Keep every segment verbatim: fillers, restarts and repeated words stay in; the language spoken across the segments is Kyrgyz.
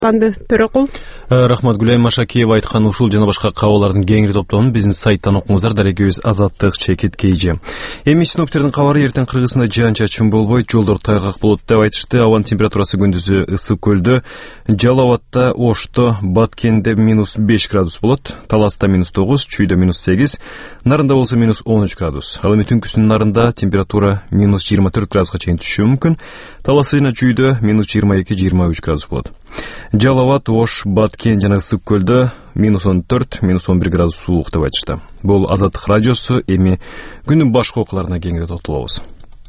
Канды Төрөкул. Рахмат Гүлайым Машакиева айткан ушул жана башка кабарлардын кеңири топтомун биздин сайттан окуңуздар. Дарегибиз Азаттык Чекит Кейжи. Эми синоптиктердин кабары эртең Кыргызстанда жаан-чачын болбойт, жолдор тайгак болот деп айтышты. Абанын температурасы күндүзү ысык көлдө, Жалал Абадта, Ошто, Баткенде минус беш градус болот, Таласта минус тогуз, Чүйдө минус сегиз, Нарында болсо минус он үч градус. Ал эми түнкүсүн Нарында температура минус жыйырма төрт градуска чейин түшүшү мүмкүн. Таласы жана Чүйдө минус жыйырма эки жыйырма үч градус болот. Жалал Абад, Ош, Баткен жана ысык көлдө минус он төрт, минус он бир градус суук деп айтышты. Бул Азаттык радиосу. Эми күндүн башка окууларына кеңири токтолобуз.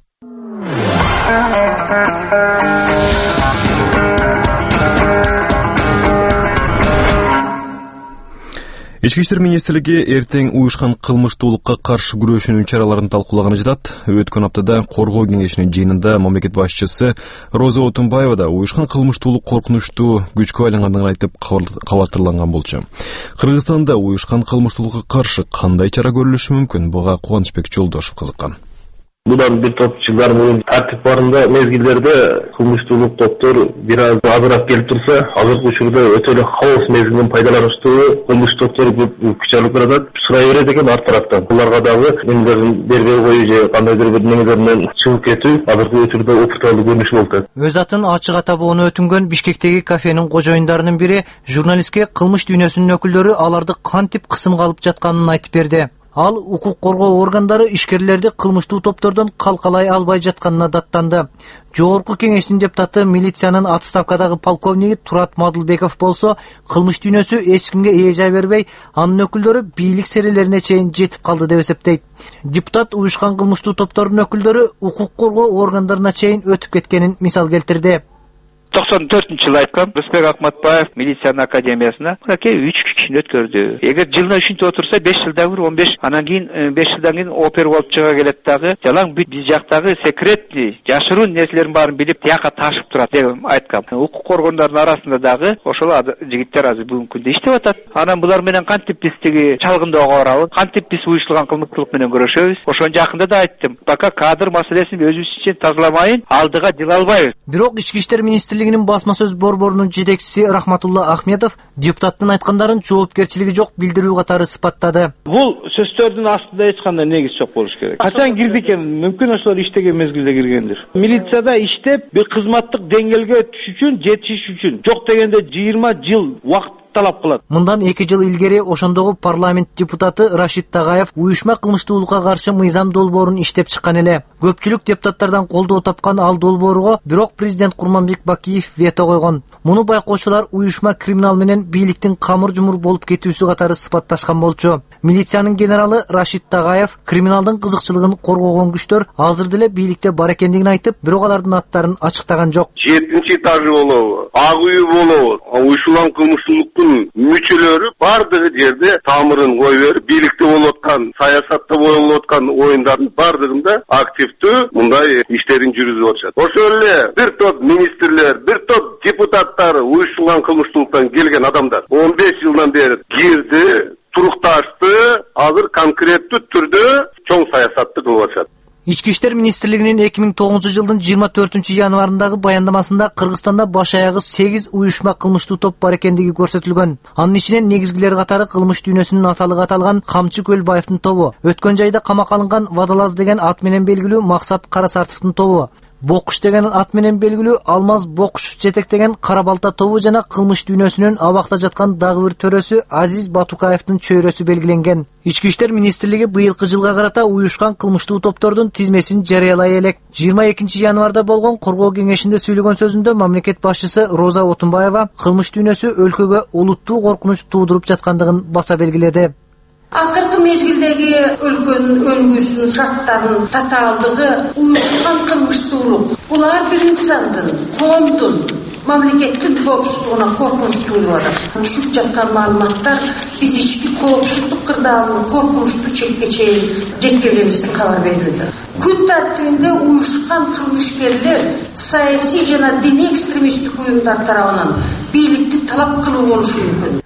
Ички иштер министрлиги эртең уюшкан кылмыштуулукка каршы күрөшүүнүн чараларын талкуулаганы жатат. Өткөн аптада коргоо кеңешинин жыйынында мамлекет башчысы Роза Отунбаева да уюшкан кылмыштуулук коркунучтуу күчкө айлангандыгын айтып кабартырланган болчу. Кыргызстанда уюшкан кылмыштуулукка каршы кандай чара көрүлүшү мүмкүн? Буга Кубанычбек Жолдошов кызыккан. Будан бир топ жылдар мурун тартип барында мезгилдерде кылмыштуулук топтор бир аз азыраак келип турса, азыркы учурда өтө эле хаос мезгилин пайдалануштуу кылмыш топтор күч алып барат. Сурай берет экен арт тараптан. Буларга дагы эмелерин бербей коюу же кандайдыр бир немелер менен чыгып кетүү азыркы учурда опурталуу көрүнүш болду. Өз атын ачык атабоону өтүнгөн Бишкектеги кафенин кожоюндарынын бири журналистке кылмыш дүйнөсүнүн өкүлдөрү аларды кантип кысымга алып жатканын айтып берди. Ал укук коргоо органдары ишкерлерди кылмыштуу топтордон калкалай албай жатканына даттанды. Жогорку кеңештин депутаты милициянын отставкадагы полковниги Турат Мадылбеков болсо, кылмыш дүйнөсү эч кимге эжай бербей, анын өкүлдөрү бийлик серелерине чейин жетип калды деп эсептейт. Депутат уюшкан кылмыштуу топтордун өкүлдөрү укук коргоо органдарына чейин өтүп кеткенин мисал келтирди. токсон төртүнчү жылы айткам, Рысбек Акматбаев милициянын академиясына аке үч кишини өткөрдү. Эгер жылына үчүнчү отурса беш жылдан бир он беш, анан кийин беш жылдан кийин опер болуп чыга келет дагы. Жалаң бүт биз жактагы секретный, жашыруун нерселерин баарын билип, тияка ташып турат деп айткам. Укук коргондордун арасында дагы ошол жигиттер азыр бүгүнкү күндө иштеп атат. Анан булар менен кантип биз тиги чалгындоого барабыз, кантип биз уюштурган кылмыктуулук менен күрөшөбүз. Ошон жакында да айттым. Пока кадр маселесин өзүбүз үчүн тазаламайын, алдыга жыла албайбыз. Бирок ички иштер министрлигинин басма сөз борборунун жетекчиси Рахматулла Ахмедов депутаттын айткандарын жоопкерчилиги жок билдирүү катары сыпаттады. Бул сөздөрдүн астында эч кандай негиз жок болуш керек. Качан кирди экен? Мүмкүн ошолор иштеген мезгилде киргендир. Милицияда иштеп, бир кызматтык деңгээлге түшүш үчүн, жетиш үчүн жок дегенде жыйырма жыл убакыт талап кылат. Мындан эки жыл илгери ошондогу парламент депутаты Рашид Тагаев уюшма кылмыштуулукка каршы мыйзам долбоорун иштеп чыккан эле. Көпчүлүк депутаттардан колдоо тапкан ал долбоорго бирок президент Курманбек Бакиев вето койгон. Муну байкоочулар уюшма криминал менен бийликтин камыр-жумур болуп кетүүсү катары сыпатташкан болчу. Милициянын генералы Рашид Тагаев криминалдын кызыкчылыгын коргогон күчтөр азыр деле бийликте бар экендигин айтып, бирок алардын аттарын ачыктаган жок. жетинчи этажы болобу, ак үй болобу, уюшулган кылмыштуулуктун мүчөлөрү бардыгы жерде тамырын кое берип, бийликте болуп аткан, саясатта болуп аткан оюндардын бардыгында активдүү мындай иштерин жүргүзүп атышат. Ошол эле бир топ министрлер, бир топ депутаттар уюшулган кылмыштуулуктан келген адамдар он беш жылдан бери кирди, турукташты, азыр конкреттүү түрдө чоң саясатты кылып атышат. Ички иштер министрлигинин эки миң тогузунчу жылдын жыйырма төртүнчү январындагы баяндамасында Кыргызстанда баш аягы сегиз уюшма кылмыштуу топ бар экендиги көрсөтүлгөн. Анын ичинен негизгилер катары кылмыш дүйнөсүнүн аталыгы аталган Камчы Көлбаевдин тобу, өткөн жайда камакка алынган Водолаз деген ат менен белгилүү Максат Карасартовдун тобу, Бокуш деген ат менен белгилүү Алмаз Бокуш жетектеген Карабалта тобу жана кылмыш дүйнөсүнүн абакта жаткан дагы бир төрөсү Азиз Батукаевдин чөйрөсү белгиленген. Ички иштер министрлиги быйылкы жылга карата уюшкан кылмыштуу топтордун тизмесин жарыялай элек. жыйырма экинчи январда болгон коргоо кеңешинде сүйлөгөн сөзүндө мамлекет башчысы Роза Отунбаева кылмыш дүйнөсү өлкөгө олуттуу коркунуч туудуруп жаткандыгын баса белгиледи. Акыркы мезгилдеги өлкөнүн өлгүсүнүн шарттарынын татаалдыгы уюшулган кылмыштуулук. Булар бир инсандын, коомдун, мамлекеттин коопсуздугуна коркунуч туудурат. Түшүп жаткан маалыматтар биз ички коопсуздук кырдаалынын коркунучтуу чекке чейин жеткенибиздин кабар берүүдө. Күн тартибинде уюшкан кылмышкерлер саясий жана диний экстремисттик уюмдар тарабынан бийликти талап кылуу болушу мүмкүн.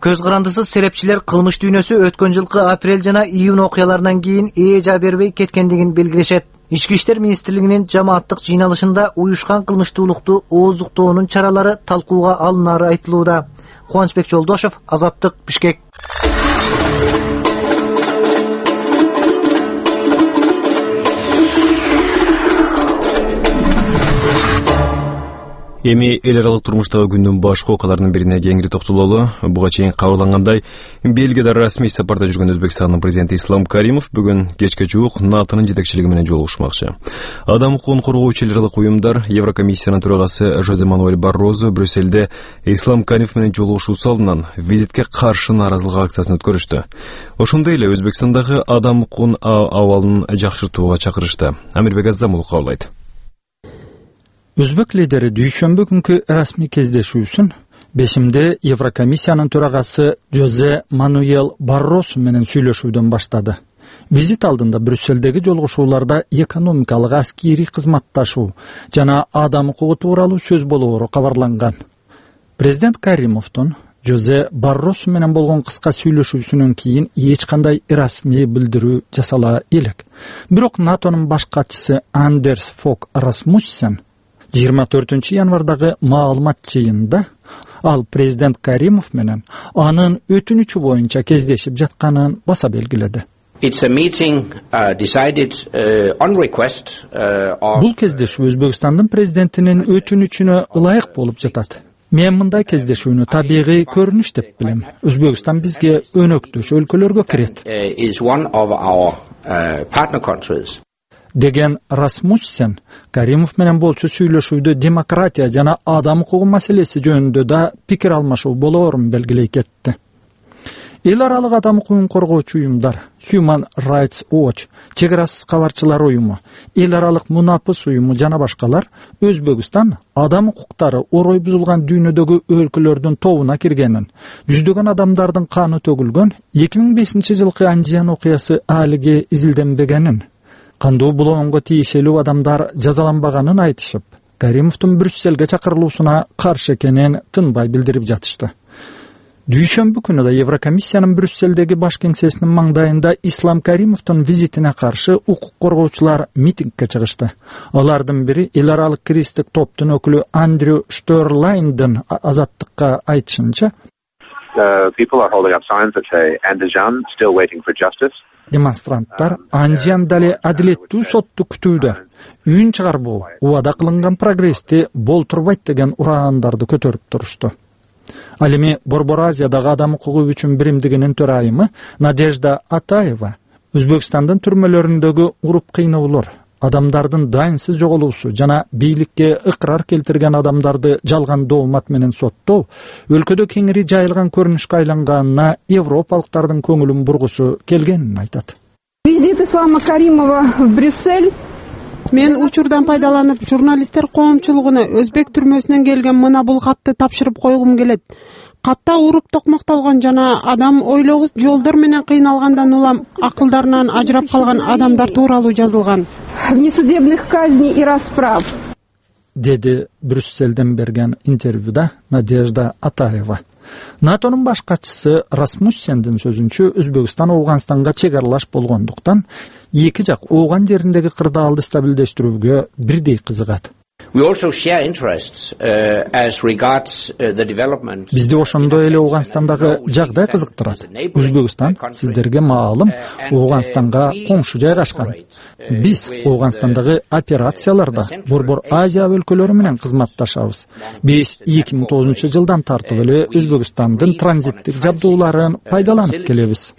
Көз карандысыз серепчилер кылмыш дүйнөсү өткөн жылкы апрель жана июнь окуяларынан кийин эжа бербей кеткендигин белгилешет. Ички иштер министрлигинин жамааттык жыйналышында уюшкан кылмыштуулукту ооздуктоонун чаралары талкууга алынары айтылууда. Кубанычбек Жолдошев, Азаттык, Бишкек. Эми эл аралык турмуштагы күндүн башкы окуяларынын бирине кеңири токтололу. Буга чейин кабарлангандай, Бельгияда расмий сапарда жүргөн Өзбекстандын президенти Ислам Каримов бүгүн кечке жуук НАТОнун жетекчилиги менен жолугушмакчы. Адам укугун коргоочу эл аралык уюмдар Еврокомиссиянын төрагасы Жозе Мануэль Баррозо Брюссельде Ислам Каримов менен жолугушуу салынан визитке каршы нааразылык акциясын өткөрүштү. Ошондой эле Өзбекстандагы адам укугун абалын жакшыртууга чакырышты. Амирбек Азамулов кабылдайт. Өзбек лидери дүйшөмбү күнкү расмий кездешүүсүн бешимде Еврокомиссиянын төрагасы Жозе Мануэль Баррозо менен сүйлөшүүдөн баштады. Визит алдында Брюссельдеги жолугушууларда экономикалык, аскери кызматташуу жана адам укугу тууралуу сөз болоору кабарланган. Президент Каримовдун Жозе Баррозо менен болгон кыска сүйлөшүүсүнөн кийин эч кандай расмий билдирүү жасала элек. Бирок НАТОнун баш катчысы Андерс Фок Расмуссен жыйырма төртүнчү январдагы маалымат жыйынында ал президент Каримов менен анын өтүнүчү боюнча кездешип жатканын баса белгиледи. Бул кездешүү Өзбекстандын президентинин өтүнүчүнө ылайык болуп жатат. Мен мындай кездешүүнү табигый көрүнүш деп билем. Өзбекстан бизге өнөктөш өлкөлөргө кирет. Деген Расмуссен Каримов менен болчу сүйлөшүүдө демократия жана адам укугу маселеси жөнүндө да пикир алмашуу болоорун белгилей кетти. Эл аралык адам укугун коргоочу уюмдар Human Rights Watch, Чеграсыз кабарчылар уюму, Эл аралык Мунапыс уюму жана башкалар Өзбекстан адам укуктары орой бузулган дүйнөдөгү өлкөлөрдүн тобуна киргенин, жүздөгөн адамдардын каны төгүлгөн эки миң бешинчи жылкы Анжиян окуясы алиге изилденбегенин, кандуу булоонго тийишелүү адамдар жазаланбаганын айтышып, Каримовдун Брюссельге чакырылуусуна каршы экенин тынбай билдирип жатышты. Дүйшөмбү күнү да Еврокомиссиянын Брюссельдеги баш кеңсесинин маңдайында Ислам Каримовдун визитине каршы укук коргоочулар митингге чыгышты. Алардын бири эл аралык кристик топтун өкүлү Андрю Штерлайндын Азаттыкка айтышынча, демонстранттар Анжиян дале адилеттүү сотту күтүүдө, үн чыгарбоо, убада кылынган прогрессти болтурбайт деген ураандарды көтөрүп турушту. Ал эми Борбор Азиядагы адам укугу үчүн биримдигинин төрайымы Надежда Атаева Өзбекстандын түрмөлөрүндөгү уруп кыйноолор, адамдардын дайынсыз жоголуусу жана бийликке ыкырар келтирген адамдарды жалган доомат менен соттоо өлкөдө кеңири жайылган көрүнүшкө айланганына европалыктардын көңүлүн бургусу келгенин айтат. Визит Ислама Каримова в Брюссель. Мен учурдан пайдаланып, журналисттер коомчулугуна өзбек түрмөсүнөн келген мына бул катты тапшырып койгум келет. Катта уруп токмоктолгон жана адам ойлогус жолдор менен кыйналгандан улам акылдарынан ажырап калган адамдар тууралуу жазылган. Внесудебных казней и расправ. Деди Брюссельден берген интервьюда Надежда Атаева. НАТОнун баш катчысы Расмуссендин сөзүнчө Өзбекстан Ооганстанга чек аралаш болгондуктан эки жак Ооган жериндеги кырдаалды стабилдештирүүгө бирдей кызыгат. Бизди ошондой эле Ооганстандагы жагдай кызыктырат. Өзбекстан сиздерге маалым Ооганстанга коңшу жайгашкан. Биз Ооганстандагы операцияларда Борбор Азия өлкөлөрү менен кызматташабыз. Биз эки миң тогузунчу жылдан тартып эле Өзбекстандын транзиттик жабдууларын пайдаланып келебиз.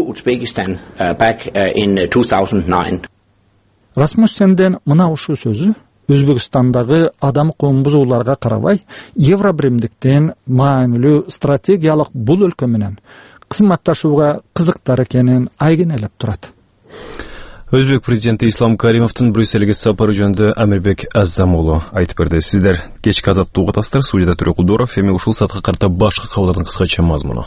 Расмуссенден мына ушул сөзү Өзбекстандагы адам укугун бузууларга карабай, Евробиримдиктен маанилүү стратегиялык бул өлкө менен кызматташууга кызыктар экенин айгинелеп турат. Өзбек президенти Ислам Каримовдун Брюссельге сапары жөнүндө Амирбек Азамулу айтып берди. Сиздер кечки азаттуу катасыздар. Студияда Төрө Кулдоров, эми ушул саатка карата башка кабарлардын кыскача мазмуну.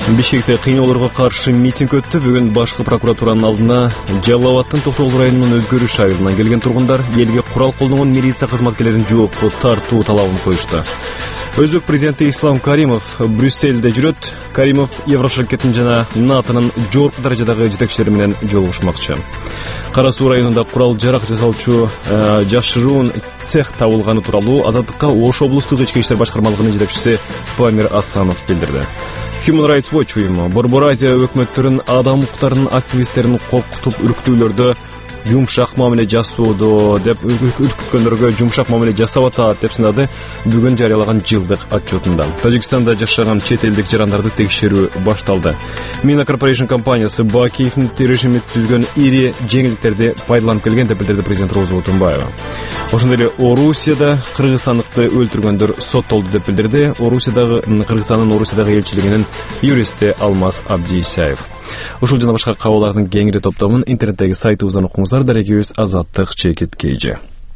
Бишкекте кыйноолорго каршы митинг өттү. Бүгүн башкы прокуратуранын алдына Жалал Абадтын Токтогул районунун Өзгөрүш айылынан келген тургундар элге курал колдонгон милиция кызматкерлерин жоопко тартуу талабын коюшту. Өзбек президенти Ислам Каримов Брюссельде жүрөт. Каримов Евроширкеттин жана НАТОнун жогорку даражадагы жетекчилери менен жолугушмакчы. Кара Суу районунда курал жарак жасоочу жашыруун цех табылганы тууралуу Азаттыкка Ош облустук ички иштер башкармалыгынын жетекчиси Памир Асанов билдирди. Human Rights Watch уюму Борбор Азия өкмөттөрүнүн адам укуктарынын активисттерин коркутуп үрктүүлөрдө жумшак мамиле жасоодо деп үркүткөндөргө жумшак мамиле жасап атат деп сынады бүгүн жарыялаган жылдык отчетунда. Тажикстанда жашаган чет элдик жарандарды текшерүү башталды. Mina Corporation компаниясы Бакиевдин режими түзгөн ири жеңилдиктерди пайдаланып келген деп билдирди президент Роза Отунбаева. Ошондой эле Орусияда кыргызстандыкты өлтүргөндөр соттолду деп билдирди Орусиядагы Кыргызстандын Орусиядагы элчилигинин юристи Алмаз Абдиисаев. Ушул жана башка кабарлардын кеңири топтомун интернеттеги сайтыбыздан окуңуздар. Дарегибиз Азаттык чекит кейжи.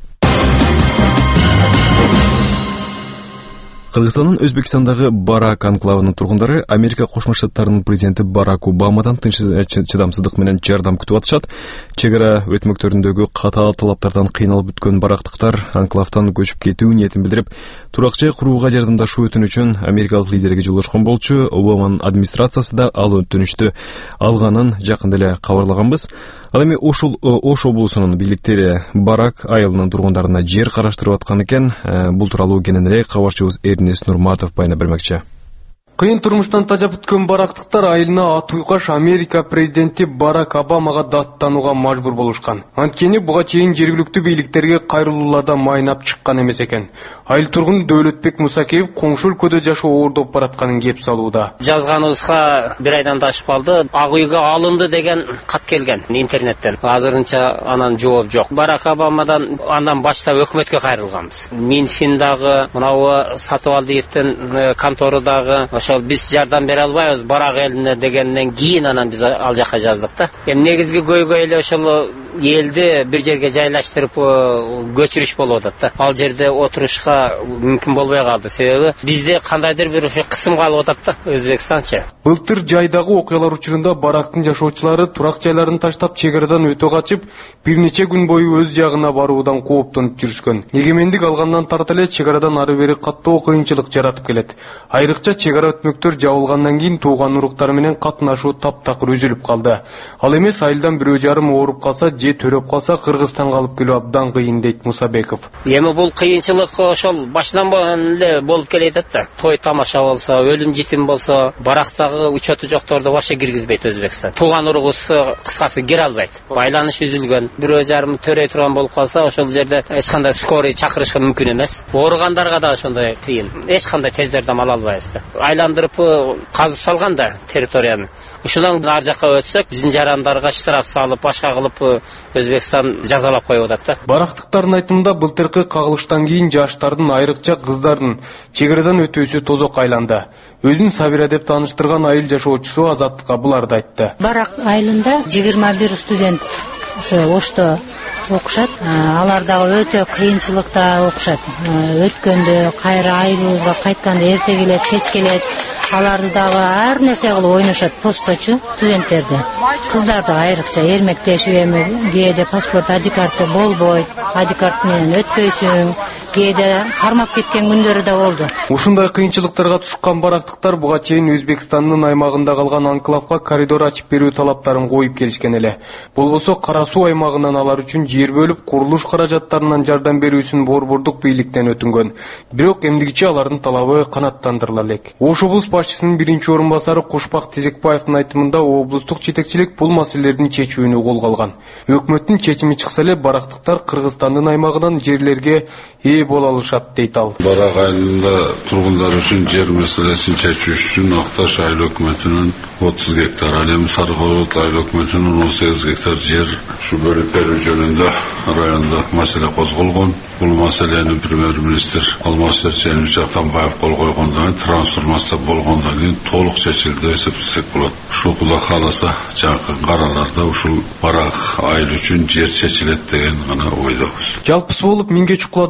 Кыргызстандын Өзбекстандагы Барак анклавынын тургундары Америка Кошмо Штаттарынын президенти Барак Обамадан тынч чыдамсыздык менен жардам күтүп атышат. Чек ара өтмөктөрүндөгү катаал талаптардан кыйналып бүткөн барактыктар анклавдан көчүп кетүү ниетин билдирип, турак жай курууга жардамдашуу өтүнүчүн америкалык лидерге жолдошкон болчу. Обаманын администрациясы да ал өтүнүчтү алганын жакында эле кабарлаганбыз. Ал эми ушул Ош облусунун бийликтери Барак айылынын тургундарына жер караштырып аткан экен. Бул тууралуу кененирээк кабарчыбыз Эрнест Нурматов байына бермекчи. Кыйын турмуштан тажап өткөн барактыктар айылына ат уйкаш Америка президенти Барак Обамага даттанууга мажбур болушкан. Анткени буга чейин жергиликтүү бийликтерге кайрылууларда майнап чыккан эмес экен. Айыл тургуну Дөөлөтбек Мусакеев коңшу өлкөдө жашоо оордоп баратканын кеп салууда. Жазганыбызга бир айдан да ашып калды. Ак үйгө алынды деген кат келген интернеттен. Азырынча анан жооп жок. Барак Обамадан андан баштап өкмөткө кайрылганбыз. Минфиндагы, мынау Сатыбалдиевдин конторудагы ошол биз жардам бере албайбыз Барак элине дегенден кийин анан биз ал жака жаздык да. Эми негизги көйгөй эле ошол элди бир жерге жайлаштырып көчүрүш болуп атат да. Ал жерде отурушка мүмкүн болбой калды. Себеби бизде кандайдыр бир ошо кысым калып атат да Өзбекстанчы. Былтыр жайдагы окуялар учурунда барактын жашоочулары турак жайларын таштап чек арадан өтө качып, бир нече күн бою өз жагына баруудан кооптонуп жүрүшкөн. Эгемендик алгандан тарта эле чек арадан ары бери каттоо кыйынчылык жаратып келет. Айрыкча чек ара өтмөктөр жабылгандан кийин тууган уруктары менен катнашуу таптакыр үзүлүп калды. Ал эмес айылдан бирөө жарым ооруп калса же төрөп калса Кыргызстанга алып келүү абдан кыйын дейт Мусабеков. Эми бул кыйынчылык ошол башынан эле болуп келет да. Той тамаша болсо, өлүм житим болсо, барактагы учету жокторду вообще киргизбейт Өзбекстан. Тууган уругусу кыскасы кире албайт. Байланыш үзүлгөн. Бирөө жарым төрөй турган болуп калса, ошол жерде эч кандай скорый чакырышка мүмкүн эмес. Ооругандарга да ошондой кыйын. Эч кандай тез жардам ала албайбыз. Айландырып казып салган да территорияны. Ушундан ар жакка өтсөк, биздин жарандарга штраф салып, башка кылып Өзбекстан жазалап коюп атат да. Барактыктардын айтымында былтыркы кагылыштан кийин жаштардын, айрыкча кыздардын чек арадан өтүүсү тозок айланды. Өзүн Сабира деп тааныштырган айыл жашоочусу Азаттыкка буларды айтты. Барак айылында жыйырма бир студент ошо Ошто окушат. Алар дагы өтө кыйынчылыкта окушат. Өткөндө кайра айылыбызга кайтканда эрте келет, кеч келет. Аларды дагы ар нерсе кылып ойношот, посточу студенттерди. Кыздарды айрыкча эрмектешип эми кээде паспорт ади карты болбойт, ади карт менен өтпөйсүң, кээде кармап кеткен күндөрү да болду. Ушундай кыйынчылыктарга тушкан барактыктар буга чейин Өзбекстандын аймагында калган анклавга коридор ачып берүү талаптарын коюп келишкен эле. Болбосо Кара Суу аймагынан алар үчүн жер бөлүп, курулуш каражаттарынан жардам берүүсүн борбордук бийликтен өтүнгөн. Бирок эмдигичи алардын талабы канааттандырыла элек. Ош облус башчысынын биринчи орун басары Кошпак Тезекбаевдин айтымында облустук жетекчилик бул маселелердин чечүүнү колго алган. Өкмөттүн чечими чыкса эле барактыктар Кыргызстандын аймагынан жерлерге ээ боло алышат дейт ал. Барак айылында тургундар үчүн жер маселесин чечүү үчүн Акташ айыл өкмөтүнүн отуз гектар, ал эми Сарыкорут айыл өкмөтүнүн он сегиз гектар жер ушу бөлүп берүү жөнүндө райондо маселе козголгон. Бул маселени премьер-министр Алмаз Атамбаев кол койгондон кийин трансформация болгондон кийин толук чечилди деп эсептесек болот. Ушул Кудай кааласа жакын караларда ушул Барак айыл үчүн жер чечилет деген гана ойдобуз. Жалпысы болуп миңге чукул адам отуруп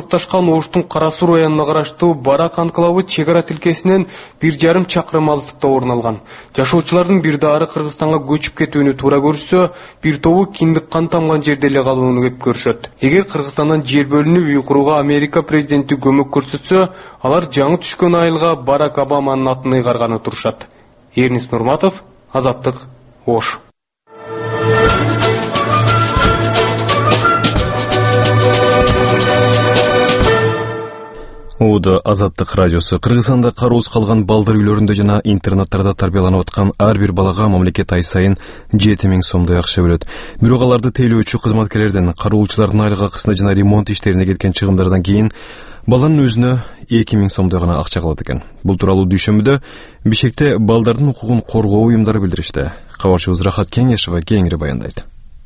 орнукташкан Оштун Кара Суу районуна караштуу Барак анклавы чек ара тилкесинен бир жарым чакырым алыстыкта орун алган. Жашоочулардын бир дары Кыргызстанга көчүп кетүүнү туура көрүшсө, бир тобу киндик кан тамган жерде эле калууну кеп көрүшөт. Эгер Кыргызстандан жер бөлүнүп үй курууга Америка президенти көмөк көрсөтсө, алар жаңы түшкөн айылга Барак Обаманын атын ыйгарганы турушат. Эрнис Нурматов, Азаттык, Ош. Ууда Азаттык радиосу. Кыргызстанда кароосуз калган балдар үйлөрүндө жана интернаттарда тарбияланып аткан ар бир балага мамлекет ай сайын жети миң сомдой акча бөлөт. Бирок аларды тейлөөчү кызматкерлерден, кароочулардын айлык акысына жана ремонт иштерине кеткен чыгымдардан кийин баланын өзүнө эки миң сомдой гана акча калат экен. Бул тууралуу дүйшөмбүдө Бишкекте балдардын укугун коргоо уюмдары билдиришти. Кабарчыбыз Рахат Кеңешова кеңири баяндайт.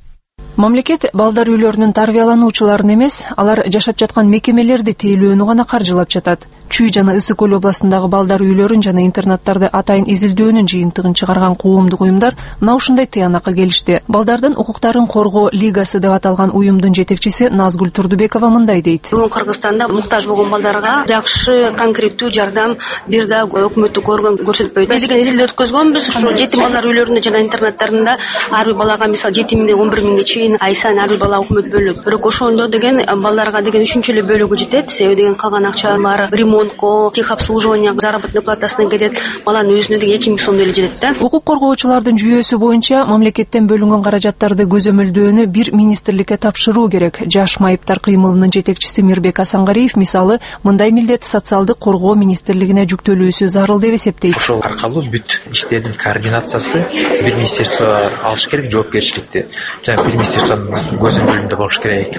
Мамлекет балдар үйлөрүнүн тарбиялануучуларын эмес, алар жашап жаткан мекемелерди тейлөөнү гана каржылап жатат. Чүй жана Ысык көл областындагы балдар үйлөрүн жана интернаттарды атайын изилдөөнүн жыйынтыгын чыгарган коомдук уюмдар мына ушундай тыянакка келишти. Балдардын укуктарын коргоо лигасы деп аталган уюмдун жетекчиси Назгүл Турдубекова мындай дейт. Бүгүн Кыргызстанда муктаж болгон балдарга жакшы конкреттүү жардам бир да өкмөттүк орган көрсөтпөйт. Биз деген изилдөө өткөзгөнбүз, ушу жетим балдар үйлөрүндө жана интернаттарында ар бир балага мисалы жети миңден он бир миңге чейин ай сайын ар бир бала өкмөт бөлөт. Бирок ошондо деген балдарга деген үчүнчү эле бөлүгү жетет. Себеби деген калган акчалар ремонтко, техобслуживание, заработной платасына кетет. Баланын өзүнө деген эки миң сомдой эле жетет да. Укук коргоочулардын жүйөсү боюнча мамлекеттен бөлүнгөн каражаттарды көзөмөлдөөнү бир министрликке тапшыруу керек. Жаш майыптар кыймылынын жетекчиси Мирбек Асангариев мисалы мындай милдет социалдык коргоо министрлигине жүктөлүүсү зарыл деп эсептейт. Ошол аркылуу бүт иштердин координациясы бир министерство алыш керек, жоопкерчиликти. Жана бир министерствонун көзөмөлүндө болуш керек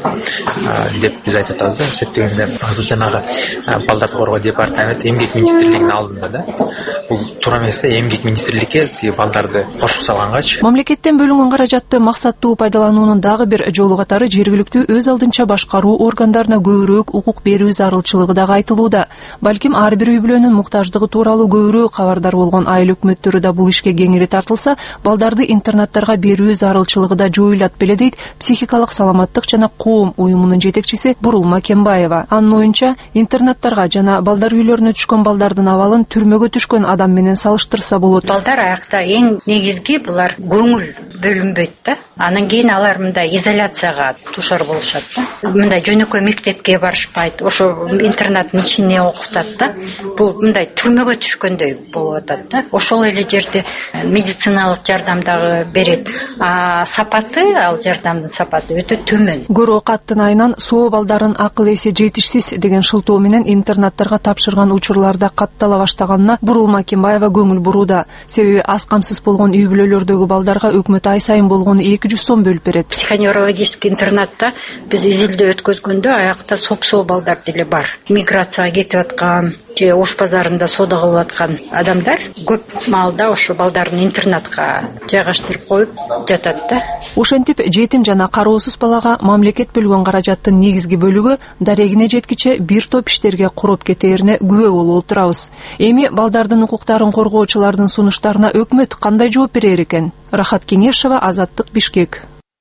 деп биз айтып атабыз да. Эсептегенде азыр жанагы балдарды коргоо департамент эмгек министрлигинин алдында да. Бул туура эмес да, эмгек министрликке тиги балдарды кошуп салгангачы. Мамлекеттен бөлүнгөн каражатты максаттуу пайдалануунун дагы бир жолу катары жергиликтүү өз алдынча башкаруу органдарына көбүрөөк укук берүү зарылчылыгы дагы айтылууда. Балким ар бир үй бүлөнүн муктаждыгы тууралуу көбүрөөк кабардар болгон айыл өкмөттөрү да бул ишке кеңири тартылса, балдарды интернаттарга берүү зарылчылыгы да жоюлат беле дейт психикалык саламаттык жана коом уюмунун жетекчиси Бурулма Кембаева. Анын оюнча, интернаттарга жана балдар үйлөрүнө түшкөн балдардын абалын түрмөгө түшкөн адам менен салыштырса болот. Балдар аякта эң негизги булар көңүл бөлүнбөйт да. Анан кийин алар мындай изоляцияга душар болушат да. Мындай жөнөкөй мектепке барышпайт, ошо интернаттын ичине окутат да. Бул мындай түрмөгө түшкөндөй болуп атат да. Ошол эле жерде медициналык жардам дагы берет. А сапаты, ал жардамдын сапаты өтө төмөн. Көрө каттын айынан соо балдарын акыл эси жетишсиз деген шылтоо менен интернаттарга тапшырган учурларда каттала баштаганына Бурулма Кембаева көңүл бурууда. Себеби аз камсыз болгон үй бүлөлөрдөгү балдарга өкмөт ай сайын болгону эки жүз сом бөлүп берет. Психоневрологический интернатта биз изилдөө өткөзгөндө аякта сопсоо балдар деле бар. Миграцияга кетип аткан, же Ош базарында соода кылып аткан адамдар көп маалда ошо балдарын интернатка жайгаштырып коюп жатат да. Ошентип жетим жана кароосуз балага мамлекет бөлгөн каражаттын негизги бөлүгү дарегине жеткиче бир топ иштерге куруп кетээрине күбө болуп отурабыз. Эми балдардын укуктарын коргоочулардын сунуштарына өкмөт кандай жооп берер экен? Рахат Кеңешова, Азаттык, Бишкек.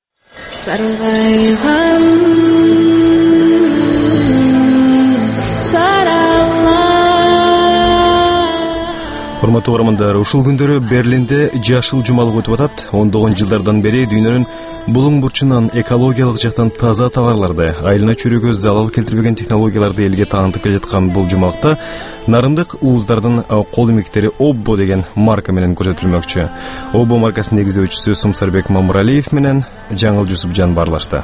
Урматтуу угармандар, ушул күндөрү Берлинде жашыл жумалык өтүп атат. ондогон жылдардан бери дүйнөнүн булуң бурчунан экологиялык жактан таза товарларды, айылына чөйрөгө залал келтирбеген технологияларды элге таанытып келе жаткан бул жумалыкта нарындык ууздардын кол эмектери Оббо деген марка менен көрсөтүлмөкчү. Оббо маркасынын негиздөөчүсү Сумсарбек Мамуралиев менен Жаңыл Жусупжан барлашты.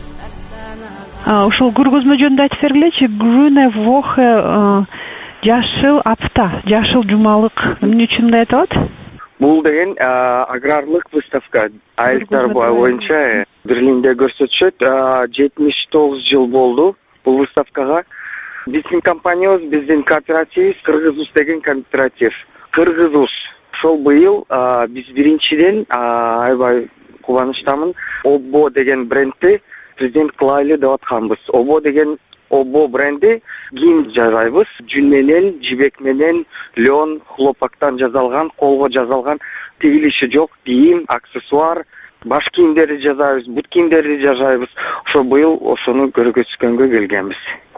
Ушул көргөзмө жөнүндө айтып бергилечи. Grüne Woche, жашыл апта, жашыл жумалык эмне үчүн мындай аталат? Бул деген аграрлык выставка. Айылдар боюнча Берлинде көрсөтүшөт. жетимиш тогуз жыл болду бул выставкага. Биздин компаниябыз, биздин кооперативибиз Кыргызус деген кооператив. Кыргызус. Ошол быйыл биз биринчиден аябай кубанычтамын. Оббо деген брендти президент кылайлы деп атканбыз. Оббо деген Оббо бренди кийим жасайбыз. Жүн менен, жибек менен, лен, хлопактан жасалган, колго жасалган, тигилиши жок кийим, аксессуар, баш кийимдерди жасайбыз, бут кийимдерди жасайбыз. Ошо быйыл ошону көргөзгөнгө келгенбиз.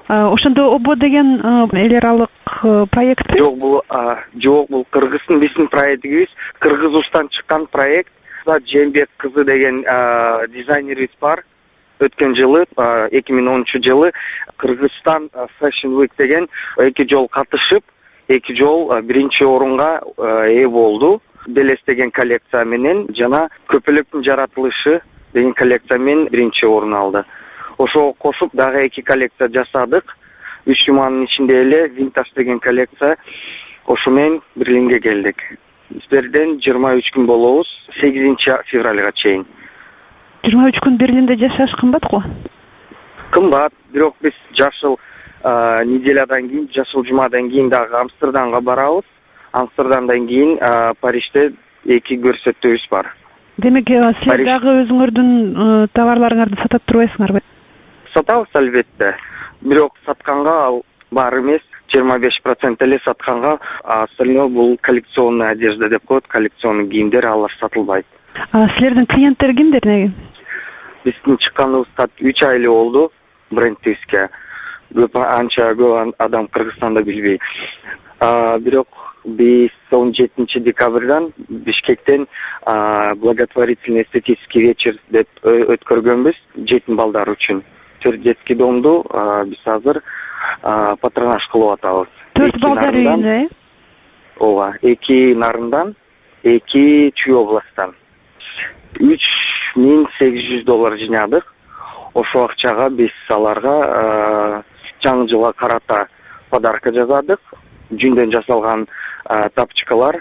ошондо обо деген эл аралык проектпи? Жок, бул жок, бул Кыргыздын биздин проектибиз, Кыргызстан чыккан проект. Жембек кызы деген дизайнерибиз бар. Өткөн жылы эки миң онунчу жылы Кыргызстан Fashion Week деген эки жол катышып, эки жол биринчи орунга ээ болду. Белес деген коллекция менен жана көпөлөктүн жаратылышы деген коллекция менен биринчи орун алды. Ошого кошуп дагы эки коллекция жасадык. Үч жуманын ичинде эле Vintage деген коллекция ошо менен Берлинге келдик. Сиздерден жыйырма үч күн болобуз, сегизинчи февралга чейин. жыйырма үч күн Берлинде жашаш кымбат го? Кымбат, бирок биз жашыл неделядан кийин, жашыл жумадан кийин дагы Амстердамга барабыз. Амстердамдан кийин Парижде эки көрсөтүүбүз бар. Демек, силер дагы өзүңөрдүн товарларыңарды сатат турбайсыңарбы? Сатабыз албетте. Бирок сатканга бар эмес, жыйырма беш процент эле сатканга, остальное бул коллекционный одежда деп коет, коллекционный кийимдер, алар сатылбайт. Силердин клиенттер кимдер неге? Биздин чыкканыбызга үч ай эле болду брендибизге. Көп анча көп адам Кыргызстанда билбейт. Бирок биз он жетинчи декабрдан Бишкектен благотворительный эстетический вечер деп өткөргөнбүз жетим балдар үчүн. Төрт детский домду биз азыр патронаж кылып атабыз. Төрт балдар үйүндө? Ооба, эки Нарындан, эки Чүй областтан. үч миң сегиз жүз доллар жыйнадык. Ошол акчага биз аларга жаңы жылга карата подарка жасадык. Жүндөн жасалган тапчыкалар,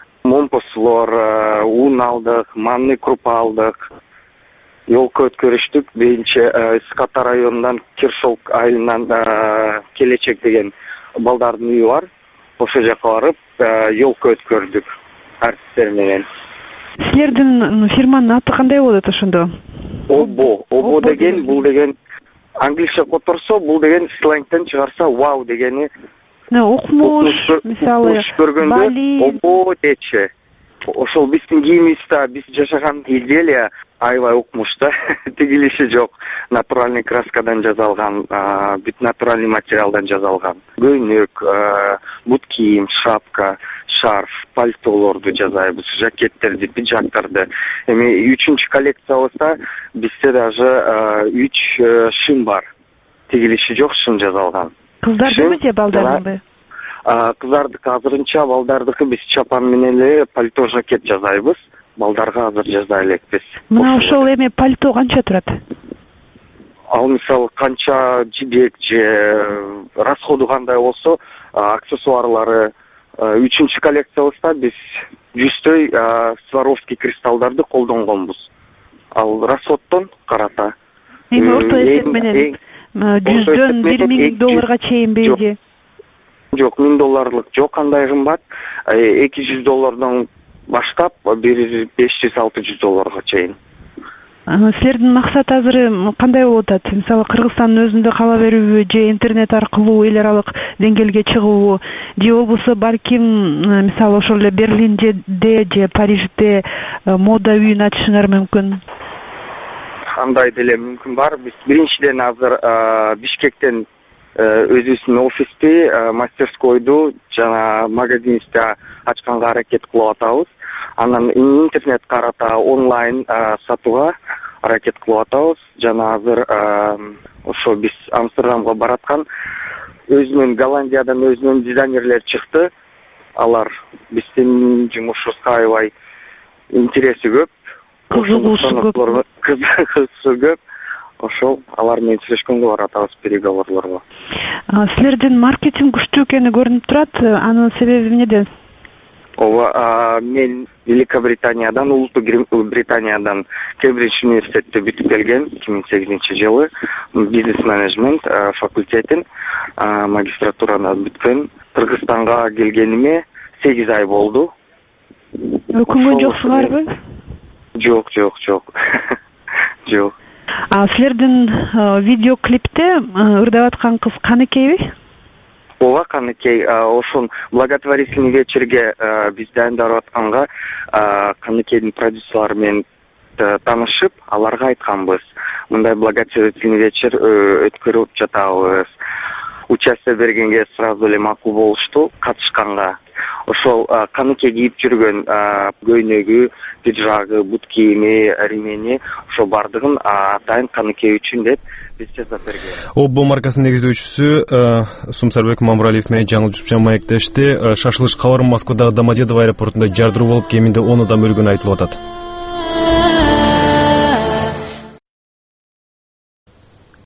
момпослор, ун алдык, манный крупа алдык. Жолко өткөрүштүк. Биринчи Ската районунан Киршолк айылынан Келечек деген балдардын үйү бар. Ошол жака барып, жолко өткөрдүк артисттер менен. Силердин фирманын аты кандай болот ошондо? Обо. Обо деген, бул деген англисче которсо, бул деген сленгтен чыгарса вау дегени. Окмуш, мисалы, Бали. Обо дечи. Ошол биздин кийимибизде, биз жашаган изделия аябай укмуш да. Тигилиши жок. Натуральный краскадан жасалган, бүт натуральный материалдан жасалган. Көйнөк, бут кийим, шапка, шарф, пальтолорду жасайбыз, жакеттерди, пиджактарды. Эми үчүнчү коллекциябызда бизде даже үч шым бар. Тигилиши жок, шым жасалган. Кыздардыбы же балдардыбы? Кыздардыкы азырынча, балдардыкы биз чапан менен эле пальто, жакет жасайбыз. Балдарга азыр жасай элекпиз. Мына ошол эми пальто канча турат? Ал мисалы канча жибек же расходу кандай болсо, аксессуарлары. Үчүнчү коллекциябызда биз жүздөй Сваровский кристаллдарды колдонгонбуз. Ал расходтон карата. Эми орто эсеп менен жүздөн бир миң долларга чейин бейди? Жок, миң долларлык жок, кандай кымбат. эки жүз доллардан баштап беш жүз алты жүз долларга чейин. Силердин максат азыр кандай болуп атат? Мисалы Кыргызстандын өзүндө кала берүүбү же интернет аркылуу эл аралык деңгээлге чыгуубу же болбосо балким мисалы ошол эле Берлинде же Парижде мода үйүн ачышыңар мүмкүн? Кандай деле мүмкүн бар. Биз биринчиден азыр Бишкектен өзүбүздүн офисти, мастерскойду жана магазинди ачканга аракет кылып атабыз. Анан интернет карата онлайн сатууга аракет кылып атабыз. Жана азыр ошо биз Амстердамга бараткан өзүнүн Голландиядан өзүнүн дизайнерлер чыкты. Алар биздин жумушубузга аябай интереси көп. Кызыгуусу көп. Кызыгуусу көп. Ошол алар менен сүйлөшкөнгө баратабыз, переговорлорго. Силердин маркетинг күчтүү экени көрүнүп турат. Анын себеби эмнеде? Ооба, мен Великобританиядан, Улуттук Британиядан Кембридж университетти бүтүп келген эки миң сегизинчи жылы бизнес менеджмент факультетин магистратураны бүткөн. Кыргызстанга келгениме сегиз ай болду. Өкүнгөн жоксуңарбы? Жок, жок, жок. Жок. А силердин видеоклипте ырдап аткан кыз Каныкейби? Ооба, Каныкей. Ошон благотворительный вечерге биз дайындап атканга Каныкейдин продюсерлары менен таанышып, аларга айтканбыз. Мындай благотворительный вечер өткөрүп жатабыз. участие бергенге сразу эле макул болушту катышканга. Ошол каныкей кийип жүргөн көйнөгү, пиджагы, бут кийими, ремени ошо бардыгын атайын каныкей үчүн деп биз жасап берген. Обо маркасынын негиздөөчүсү Сумсарбек Мамуралиев менен жаңыл Жусупжан маектешти. Шашылыш кабарын Москвадагы Домодедово аэропортунда жардыруу болуп, кеминде он адам өлгөнү айтылып атат.